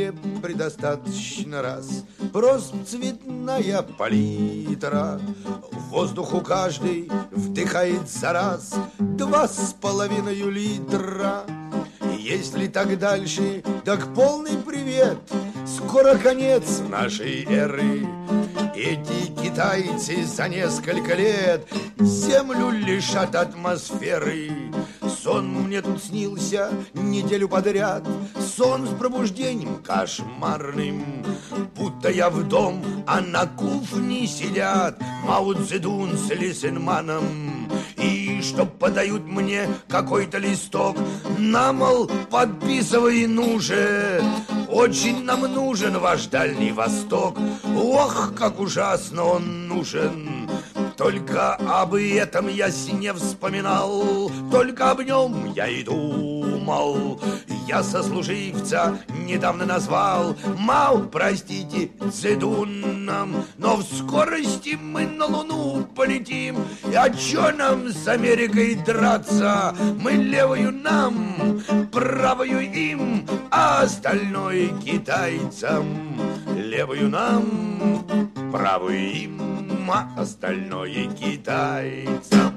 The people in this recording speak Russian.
земле предостаточно раз. Просто цветная палитра. Воздуху каждый вдыхает за раз 2,5 литра. Если так дальше, так полный привет. Скоро конец нашей эры. Эти китайцы за несколько лет Землю лишат атмосферы. Сон мне тут снился неделю подряд. Сон с пробуждением кошмарным. Будто я в дом, а на кухне сидят Мао Цзэдун с Лисенманом. И что подают мне какой-то листок. Мол, подписывай, нужен. Очень нам нужен ваш Дальний Восток. Ох, как ужасно он нужен. Только об этом я не вспоминал, только об нем я и думал. Я сослуживца недавно назвал Мао, простите, Цзэдуном. Но в скорости мы на Луну полетим. А чё нам с Америкой драться? Мы левую нам, правую им, а остальное китайцам. Левую нам, правую им, а остальное китайцам.